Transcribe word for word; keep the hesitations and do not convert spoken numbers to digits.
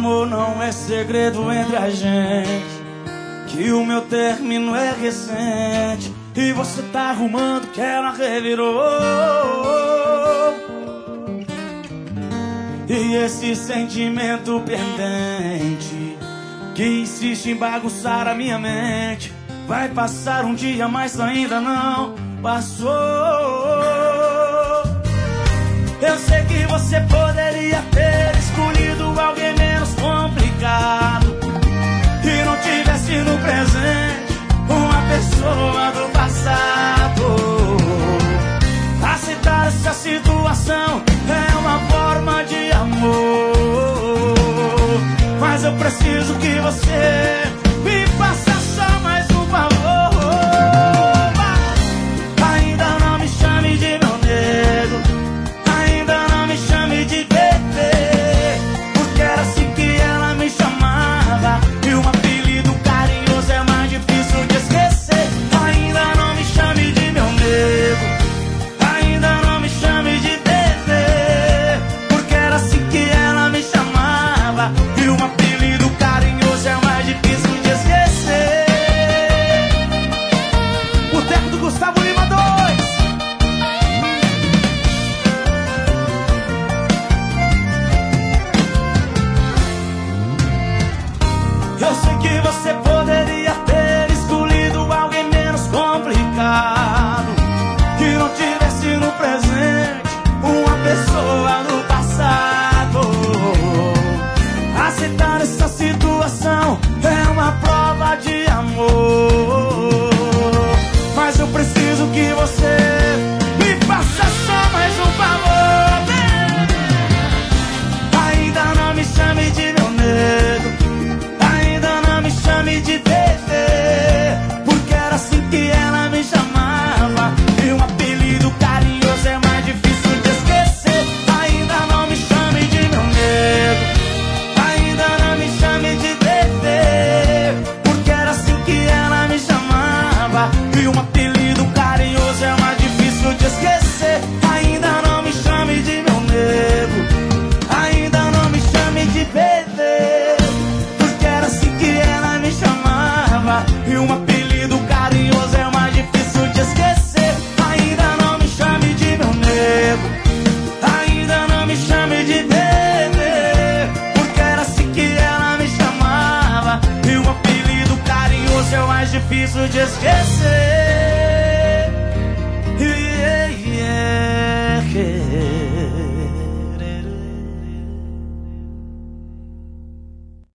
amor não é segredo entre a gente, que o meu término é recente e você tá arrumando que ela revirou. E esse sentimento pendente que insiste em bagunçar a minha mente vai passar um dia, mas ainda não passou. Eu sei que você poderia ter escolhido alguém menos complicado e não tivesse no presente uma pessoa do passado. Aceitar essa situação é uma forma de amor, mas eu preciso que você me faça só mais um favor. Ainda não me chame de meu nego, ainda não me chame de bebê, porque era assim que ela me chamava e um apelido carinhoso é mais difícil de esquecer. Ainda não me chame de meu nego, ainda não me chame de bebê, porque era assim que ela me chamava e um apelido carinhoso é mais difícil de esquecer. O tempo do Gustavo Lima dois. Eu sei que você poderia ter escolhido alguém menos complicado, que não tivesse no presente uma pessoa do passado. Aceitar essa situação é uma prova de amor, mas eu preciso que você me faça só mais um favor. Ainda não me chame de meu nego, ainda não me chame de bebê, porque era assim que ela me chamava e um apelido carinhoso é mais difícil de esquecer. Ainda não me chame de meu nego, ainda não me chame de bebê, porque era assim que ela me chamava e um apelido carinhoso é mais difícil de esquecer. Ainda não me chame de meu nego, ainda não me chame de bebê, porque era assim que ela me chamava e um apelido carinhoso é mais difícil de esquecer. Ainda não me chame de meu nego, ainda não me chame de bebê, porque era assim que ela me chamava e um apelido carinhoso é mais difícil de esquecer.